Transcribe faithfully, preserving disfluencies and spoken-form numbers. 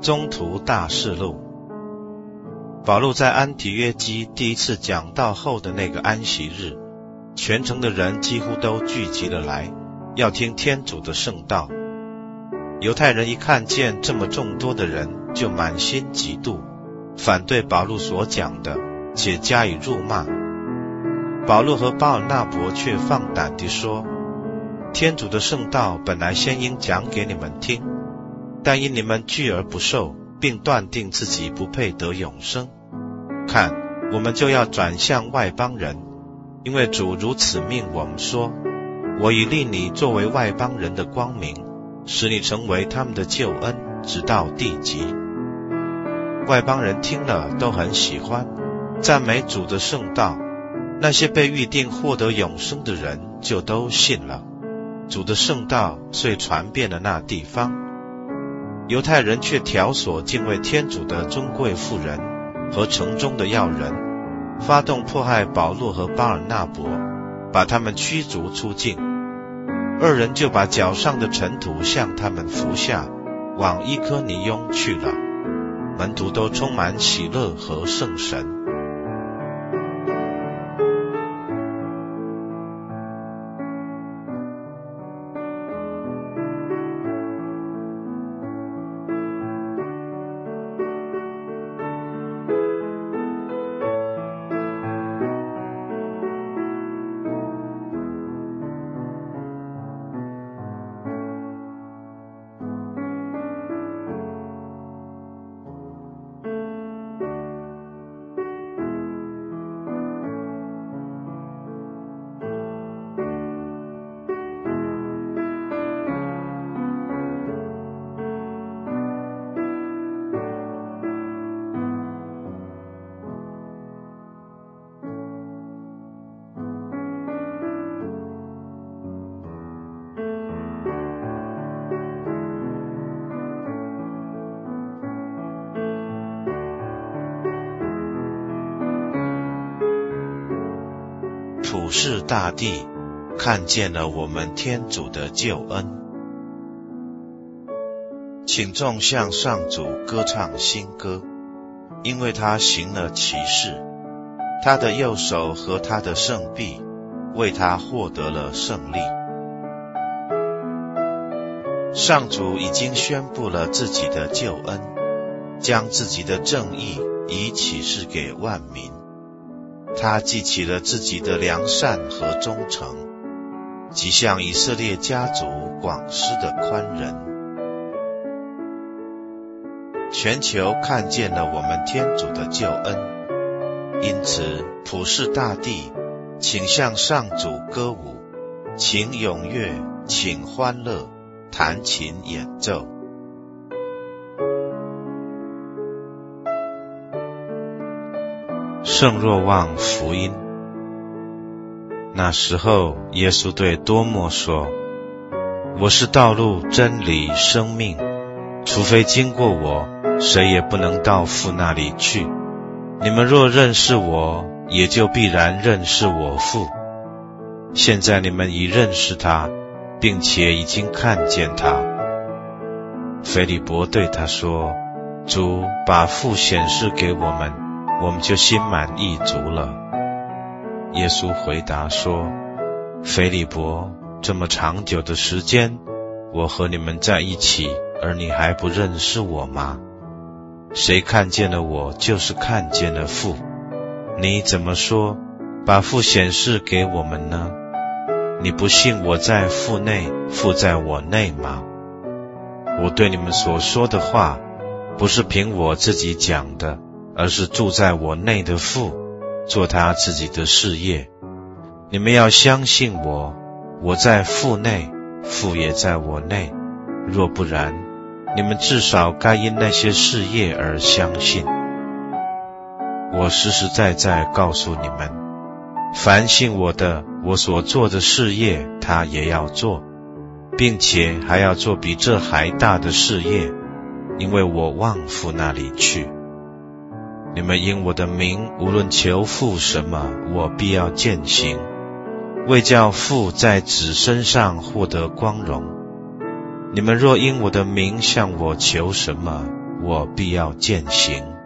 中途大事录。保禄在安提约基第一次讲道后的那个安息日，全城的人几乎都聚集了来，要听天主的圣道。犹太人一看见这么众多的人，就满心嫉妒，反对保禄所讲的，且加以辱骂。保禄和巴尔纳伯却放胆地说，天主的圣道本来先应讲给你们听，但因你们拒而不受，并断定自己不配得永生，看，我们就要转向外邦人，因为主如此命我们说，我已立你作为外邦人的光明，使你成为他们的救恩，直到地极。外邦人听了都很喜欢，赞美主的圣道，那些被预定获得永生的人就都信了。主的圣道遂传遍了那地方。犹太人却挑唆敬畏天主的尊贵妇人和城中的要人，发动迫害保禄和巴尔纳伯，把他们驱逐出境。二人就把脚上的尘土向他们服下，往伊科尼雍去了。门徒都充满喜乐和圣神。普世大地看见了我们天主的救恩。请众向上主歌唱新歌，因为他行了奇事，他的右手和他的圣臂为他获得了胜利。上主已经宣布了自己的救恩，将自己的正义已启示给万民。他记起了自己的良善和忠诚，即向以色列家族广施的宽仁。全球看见了我们天主的救恩，因此普世大地，请向上主歌舞，请踊跃，请欢乐，弹琴演奏。圣若望福音。那时候，耶稣对多默说，我是道路、真理、生命，除非经过我，谁也不能到父那里去。你们若认识我，也就必然认识我父。现在你们已认识他，并且已经看见他。腓利伯对他说，主把父显示给我们，我们就心满意足了。耶稣回答说，腓利伯，这么长久的时间，我和你们在一起，而你还不认识我吗？谁看见了我，就是看见了父。你怎么说，把父显示给我们呢？你不信我在父内，父在我内吗？我对你们所说的话，不是凭我自己讲的，而是住在我内的父，做他自己的事业。你们要相信我，我在父内，父也在我内。若不然，你们至少该因那些事业而相信。我实实在在告诉你们，凡信我的，我所做的事业，他也要做，并且还要做比这还大的事业，因为我往父那里去。你们因我的名无论求父什么，我必要践行，为叫父在子身上获得光荣。你们若因我的名向我求什么， 我必要践行。